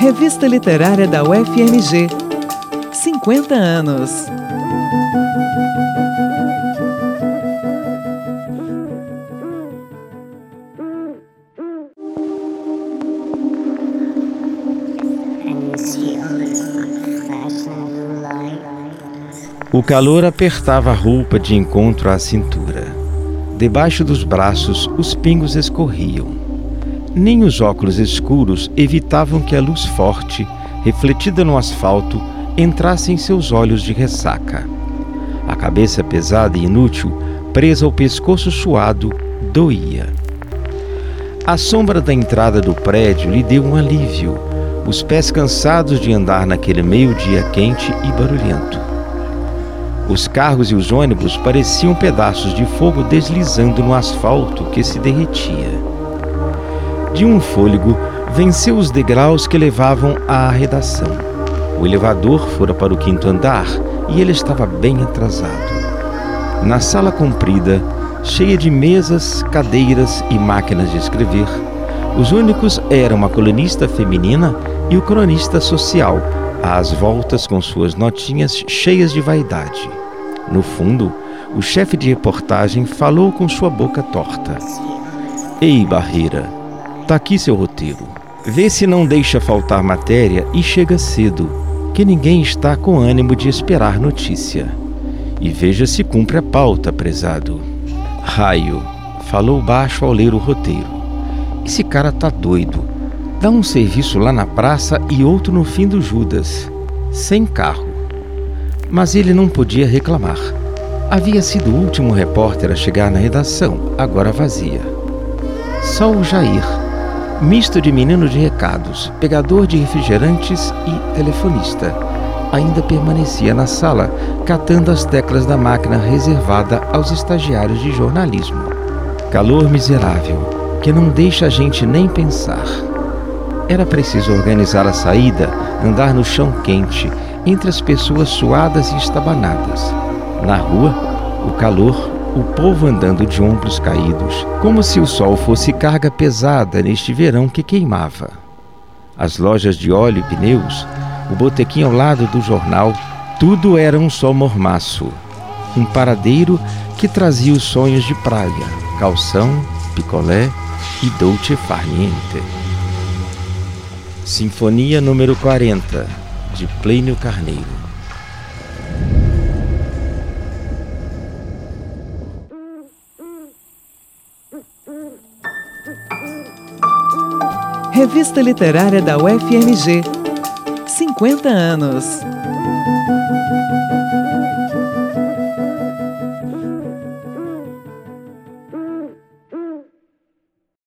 Revista Literária da UFMG. 50 anos. O calor apertava a roupa de encontro à cintura. Debaixo dos braços, os pingos escorriam. Nem os óculos escuros evitavam que a luz forte, refletida no asfalto, entrasse em seus olhos de ressaca. A cabeça pesada e inútil, presa ao pescoço suado, doía. A sombra da entrada do prédio lhe deu um alívio, os pés cansados de andar naquele meio-dia quente e barulhento. Os carros e os ônibus pareciam pedaços de fogo deslizando no asfalto que se derretia. De um fôlego, venceu os degraus que levavam à redação. O elevador fora para o 5º andar e ele estava bem atrasado. Na sala comprida, cheia de mesas, cadeiras e máquinas de escrever, os únicos eram a colunista feminina e o cronista social, às voltas com suas notinhas cheias de vaidade. No fundo, o chefe de reportagem falou com sua boca torta. Ei, Barreira, tá aqui seu roteiro. Vê se não deixa faltar matéria e chega cedo, que ninguém está com ânimo de esperar notícia. E veja se cumpre a pauta, prezado. Raio, falou baixo ao ler o roteiro. Esse cara tá doido. Dá um serviço lá na praça e outro no fim do Judas, sem carro. Mas ele não podia reclamar. Havia sido o último repórter a chegar na redação, agora vazia. Só o Jair, misto de menino de recados, pegador de refrigerantes e telefonista, ainda permanecia na sala, catando as teclas da máquina reservada aos estagiários de jornalismo. Calor miserável, que não deixa a gente nem pensar. Era preciso organizar a saída, andar no chão quente, entre as pessoas suadas e estabanadas. Na rua, o calor, o povo andando de ombros caídos, como se o sol fosse carga pesada neste verão que queimava. As lojas de óleo e pneus, o botequim ao lado do jornal, tudo era um só mormaço. Um paradeiro que trazia os sonhos de praia, calção, picolé e dolce far niente. Sinfonia número 40, de Plínio Carneiro. Revista Literária da UFMG. 50 anos.